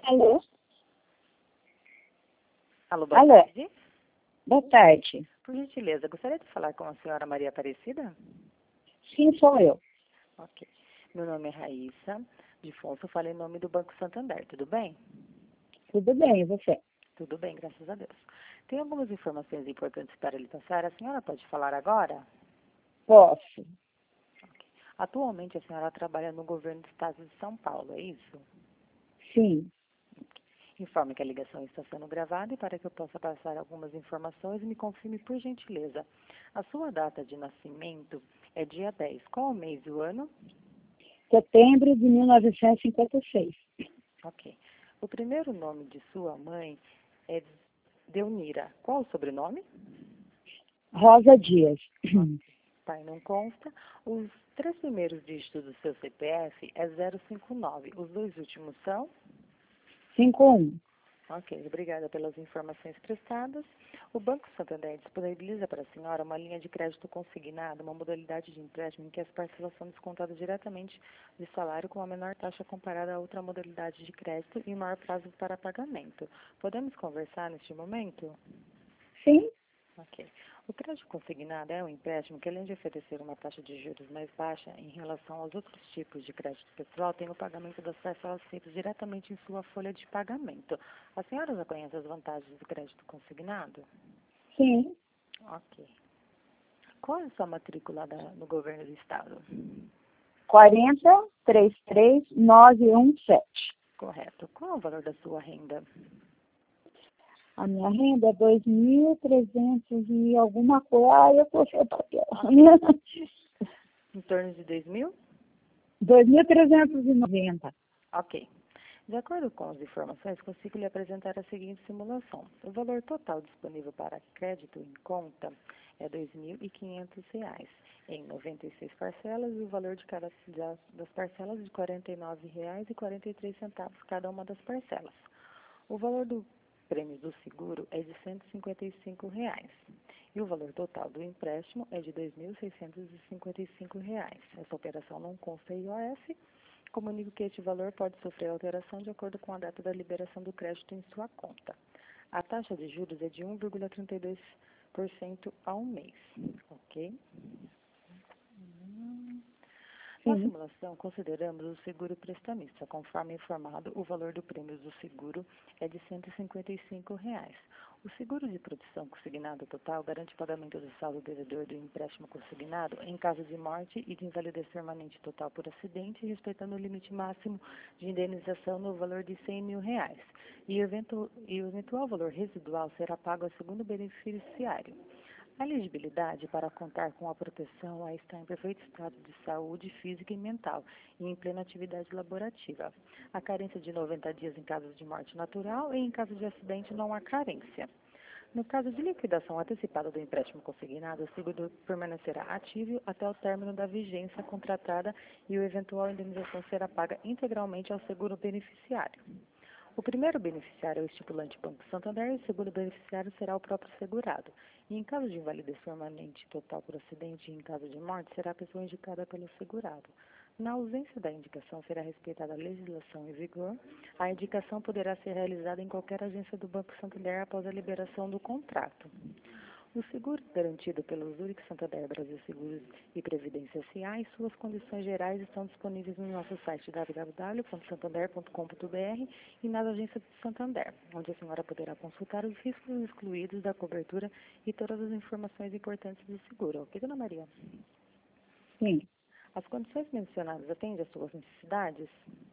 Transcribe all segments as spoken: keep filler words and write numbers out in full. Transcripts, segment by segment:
Alô? Alô, boa Alô? tarde. Boa tarde. Por gentileza, gostaria de falar com a senhora Maria Aparecida? Sim, sou eu. Ok. Meu nome é Raíssa de Fonso, falo em nome do Banco Santander, tudo bem? Tudo bem, e você? Tudo bem, graças a Deus. Tem algumas informações importantes para lhe passar. A senhora pode falar agora? Posso. Ok. Atualmente a senhora trabalha no governo do estado de São Paulo, é isso? Sim. Informe que a ligação está sendo gravada e para que eu possa passar algumas informações, me confirme por gentileza. A sua data de nascimento é dia dez. Qual o mês e o ano? Setembro de mil novecentos e cinquenta e seis. Ok. O primeiro nome de sua mãe é Deunira. Qual o sobrenome? Rosa Dias. Pai não consta. Os três primeiros dígitos do seu C P F é zero cinco nove. Os dois últimos são? cinco um. Ok, obrigada pelas informações prestadas. O Banco Santander disponibiliza para a senhora uma linha de crédito consignado, uma modalidade de empréstimo em que as parcelas são descontadas diretamente de salário com a menor taxa comparada a outra modalidade de crédito e maior prazo para pagamento. Podemos conversar neste momento? Sim. Ok. O crédito consignado é um empréstimo que, além de oferecer uma taxa de juros mais baixa em relação aos outros tipos de crédito pessoal, tem o pagamento das parcelas feitas diretamente em sua folha de pagamento. A senhora já conhece as vantagens do crédito consignado? Sim. Ok. Qual é a sua matrícula da- no governo do estado? quarenta, trinta e três, novecentos e dezessete. Correto. Qual é o valor da sua renda? A minha renda é dois mil e trezentos e alguma coisa. Ah, eu tô sem papel. Em torno de dois mil? dois mil trezentos e noventa. Ok. De acordo com as informações, consigo lhe apresentar a seguinte simulação. O valor total disponível para crédito em conta é dois mil e quinhentos reais, em noventa e seis parcelas, e o valor de cada das, das parcelas de quarenta e nove reais e quarenta e três centavos cada uma das parcelas. O valor do prêmio do seguro é de cento e cinquenta e cinco reais. E o valor total do empréstimo é de dois mil seiscentos e cinquenta e cinco reais. Essa operação não consta I O F. Comunico que este valor pode sofrer alteração de acordo com a data da liberação do crédito em sua conta. A taxa de juros é de um vírgula trinta e dois por cento ao mês. Ok? Na Sim. simulação, consideramos o seguro prestamista. Conforme informado, o valor do prêmio do seguro é de cento e cinquenta e cinco reais. O seguro de produção consignado total garante o pagamento do saldo devedor do empréstimo consignado em caso de morte e de invalidez permanente total por acidente, respeitando o limite máximo de indenização no valor de cem mil reais. E o, eventu e o eventual valor residual será pago ao segundo beneficiário. A elegibilidade para contar com a proteção é estar em perfeito estado de saúde física e mental e em plena atividade laborativa. A carência de noventa dias em caso de morte natural e em caso de acidente não há carência. No caso de liquidação antecipada do empréstimo consignado, o seguro permanecerá ativo até o término da vigência contratada e o eventual indenização será paga integralmente ao seguro beneficiário. O primeiro beneficiário é o estipulante Banco Santander e o segundo beneficiário será o próprio segurado. E em caso de invalidez permanente total por acidente e em caso de morte, será a pessoa indicada pelo segurado. Na ausência da indicação, será respeitada a legislação em vigor. A indicação poderá ser realizada em qualquer agência do Banco Santander após a liberação do contrato. O seguro garantido pelo Zurich Santander Brasil Seguros e Previdência S A e suas condições gerais estão disponíveis no nosso site w w w ponto santander ponto com ponto b r e nas agências de Santander, onde a senhora poderá consultar os riscos excluídos da cobertura e todas as informações importantes do seguro. Ok, dona Maria? Sim. As condições mencionadas atendem às suas necessidades?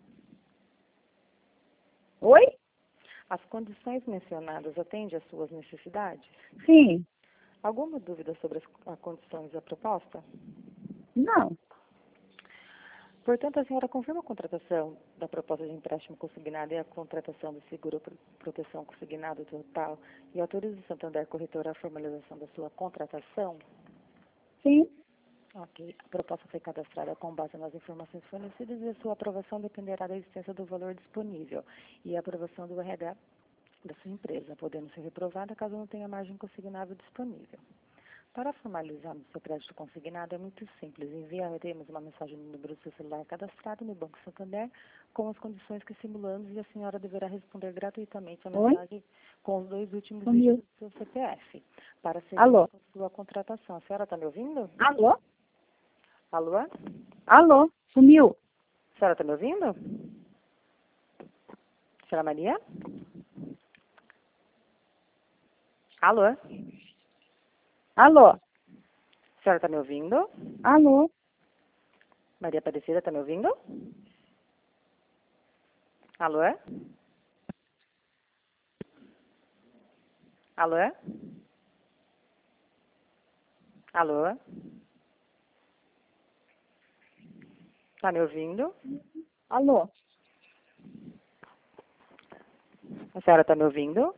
Oi? As condições mencionadas atendem às suas necessidades? Sim. Alguma dúvida sobre as, as condições da proposta? Não. Portanto, a senhora confirma a contratação da proposta de empréstimo consignado e a contratação do seguro pro- proteção consignado total e autoriza o Santander Corretora a formalização da sua contratação? Sim. Ok. A proposta foi cadastrada com base nas informações fornecidas e a sua aprovação dependerá da existência do valor disponível e a aprovação do R H da sua empresa, podendo ser reprovada caso não tenha margem consignável disponível. Para formalizarmos seu crédito consignado é muito simples. Enviaremos uma mensagem no número do seu celular cadastrado no Banco Santander com as condições que simulamos e a senhora deverá responder gratuitamente a Oi? mensagem com os dois últimos Sumiu. dígitos do seu C P F para seguir Alô? com sua contratação. A senhora está me ouvindo? Alô? Alô? Alô? Sumiu. A senhora está me ouvindo? Senhora Maria? Alô? Alô? A senhora está me ouvindo? Alô? Maria Aparecida, está me ouvindo? Alô? Alô? Alô? Está me ouvindo? Alô? A senhora está me ouvindo?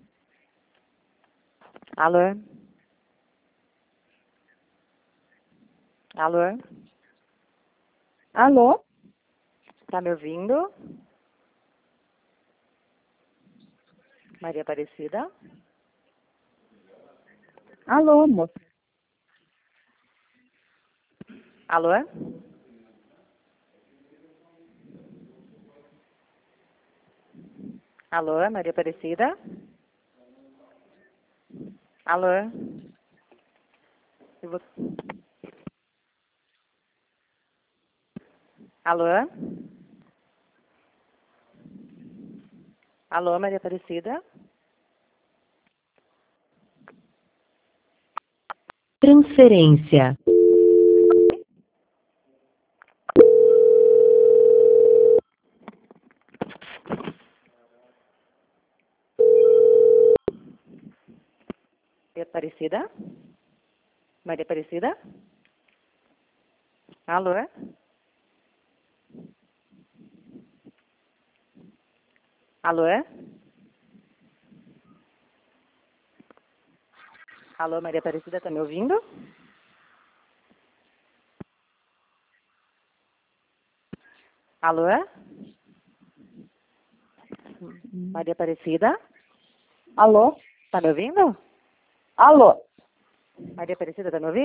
Alô? Alô? Alô? Está me ouvindo? Maria Aparecida? Alô, moça? Alô? Alô, Maria Aparecida? Alô? Eu vou... Alô? Alô, Maria Aparecida? Transferência. Maria Aparecida? Maria Aparecida? Alô? Alô? Alô, Maria Aparecida, tá me ouvindo? Alô? Maria Aparecida? Alô? Tá me ouvindo? Alô? Maria Aparecida, tá me ouvindo?